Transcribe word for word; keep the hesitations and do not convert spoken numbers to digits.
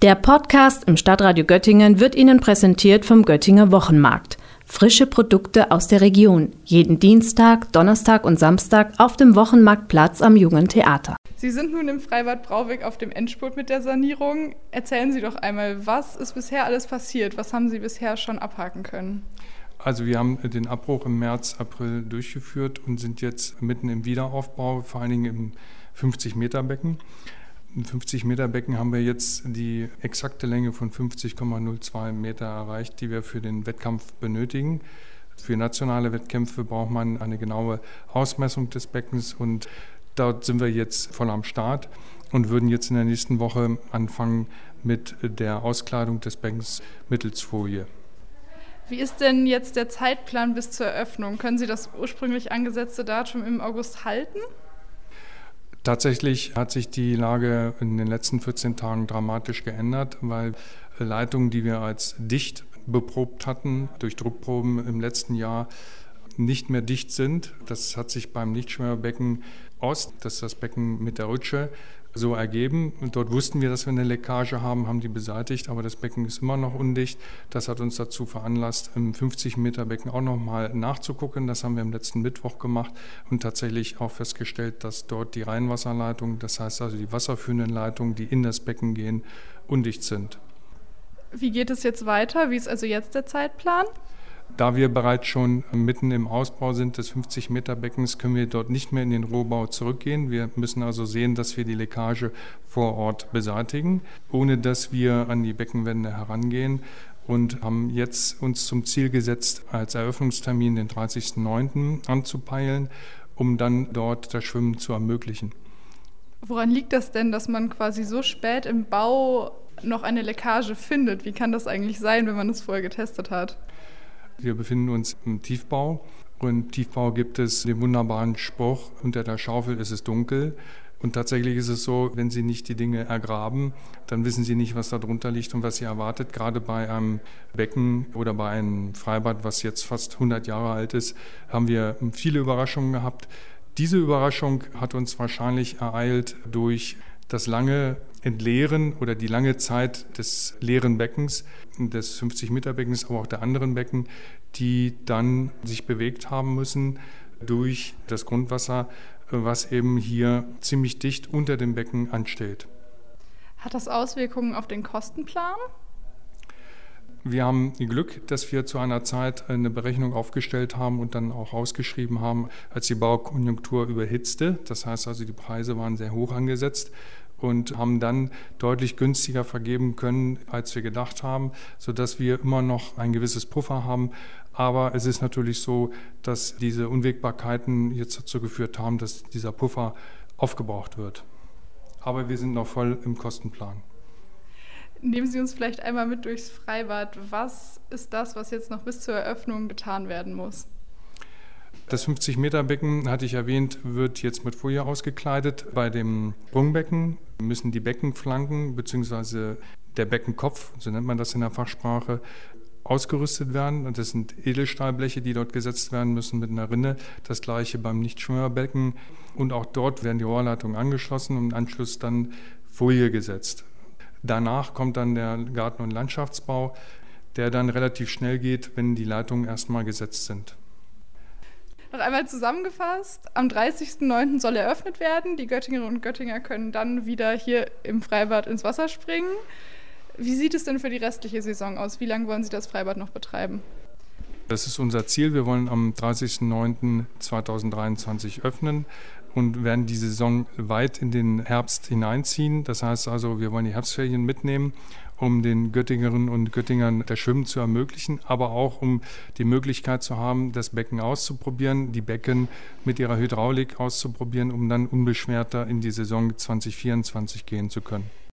Der Podcast im Stadtradio Göttingen wird Ihnen präsentiert vom Göttinger Wochenmarkt. Frische Produkte aus der Region. Jeden Dienstag, Donnerstag und Samstag auf dem Wochenmarktplatz am Jungen Theater. Sie sind nun im Freibad Brauweg auf dem Endspurt mit der Sanierung. Erzählen Sie doch einmal, was ist bisher alles passiert? Was haben Sie bisher schon abhaken können? Also wir haben den Abbruch im März, April durchgeführt und sind jetzt mitten im Wiederaufbau, vor allen Dingen im fünfzig Meter Becken. Im fünfzig Meter Becken haben wir jetzt die exakte Länge von fünfzig Komma null zwei Meter erreicht, die wir für den Wettkampf benötigen. Für nationale Wettkämpfe braucht man eine genaue Ausmessung des Beckens und dort sind wir jetzt voll am Start und würden jetzt in der nächsten Woche anfangen mit der Auskleidung des Beckens mittels Folie. Wie ist denn jetzt der Zeitplan bis zur Eröffnung? Können Sie das ursprünglich angesetzte Datum im August halten? Tatsächlich hat sich die Lage in den letzten vierzehn Tagen dramatisch geändert, weil Leitungen, die wir als dicht beprobt hatten, durch Druckproben im letzten Jahr, nicht mehr dicht sind. Das hat sich beim Nichtschwimmerbecken Ost, das ist das Becken mit der Rutsche, so ergeben. Und dort wussten wir, dass wir eine Leckage haben, haben die beseitigt, aber das Becken ist immer noch undicht. Das hat uns dazu veranlasst, im fünfzig Meter Becken auch nochmal nachzugucken. Das haben wir am letzten Mittwoch gemacht und tatsächlich auch festgestellt, dass dort die Reinwasserleitungen, das heißt also die wasserführenden Leitungen, die in das Becken gehen, undicht sind. Wie geht es jetzt weiter? Wie ist also jetzt der Zeitplan? Da wir bereits schon mitten im Ausbau sind des fünfzig Meter Beckens, können wir dort nicht mehr in den Rohbau zurückgehen. Wir müssen also sehen, dass wir die Leckage vor Ort beseitigen, ohne dass wir an die Beckenwände herangehen. Und haben jetzt uns zum Ziel gesetzt, als Eröffnungstermin den dreißigsten neunten anzupeilen, um dann dort das Schwimmen zu ermöglichen. Woran liegt das denn, dass man quasi so spät im Bau noch eine Leckage findet? Wie kann das eigentlich sein, wenn man es vorher getestet hat? Wir befinden uns im Tiefbau und im Tiefbau gibt es den wunderbaren Spruch, unter der Schaufel ist es dunkel. Und tatsächlich ist es so, wenn Sie nicht die Dinge ergraben, dann wissen Sie nicht, was da drunter liegt und was Sie erwartet. Gerade bei einem Becken oder bei einem Freibad, was jetzt fast hundert Jahre alt ist, haben wir viele Überraschungen gehabt. Diese Überraschung hat uns wahrscheinlich ereilt durch das lange Entleeren oder die lange Zeit des leeren Beckens, des fünfzig Meter Beckens, aber auch der anderen Becken, die dann sich bewegt haben müssen durch das Grundwasser, was eben hier ziemlich dicht unter dem Becken ansteht. Hat das Auswirkungen auf den Kostenplan? Wir haben Glück, dass wir zu einer Zeit eine Berechnung aufgestellt haben und dann auch ausgeschrieben haben, als die Baukonjunktur überhitzte. Das heißt also, die Preise waren sehr hoch angesetzt und haben dann deutlich günstiger vergeben können, als wir gedacht haben, sodass wir immer noch ein gewisses Puffer haben. Aber es ist natürlich so, dass diese Unwägbarkeiten jetzt dazu geführt haben, dass dieser Puffer aufgebraucht wird. Aber wir sind noch voll im Kostenplan. Nehmen Sie uns vielleicht einmal mit durchs Freibad. Was ist das, was jetzt noch bis zur Eröffnung getan werden muss? Das fünfzig Meter Becken, hatte ich erwähnt, wird jetzt mit Folie ausgekleidet. Bei dem Sprungbecken müssen die Beckenflanken bzw. der Beckenkopf, so nennt man das in der Fachsprache, ausgerüstet werden. Und das sind Edelstahlbleche, die dort gesetzt werden müssen mit einer Rinne. Das gleiche beim Nichtschwimmerbecken. Und auch dort werden die Rohrleitungen angeschlossen und im Anschluss dann Folie gesetzt. Danach kommt dann der Garten- und Landschaftsbau, der dann relativ schnell geht, wenn die Leitungen erstmal gesetzt sind. Noch einmal zusammengefasst, am dreißigsten neunten soll eröffnet werden. Die Göttingerinnen und Göttinger können dann wieder hier im Freibad ins Wasser springen. Wie sieht es denn für die restliche Saison aus? Wie lange wollen Sie das Freibad noch betreiben? Das ist unser Ziel. Wir wollen am dreißigsten neunten zweitausenddreiundzwanzig öffnen und werden die Saison weit in den Herbst hineinziehen. Das heißt also, wir wollen die Herbstferien mitnehmen, um den Göttingerinnen und Göttingern das Schwimmen zu ermöglichen, aber auch um die Möglichkeit zu haben, das Becken auszuprobieren, die Becken mit ihrer Hydraulik auszuprobieren, um dann unbeschwerter in die Saison zwanzig vierundzwanzig gehen zu können.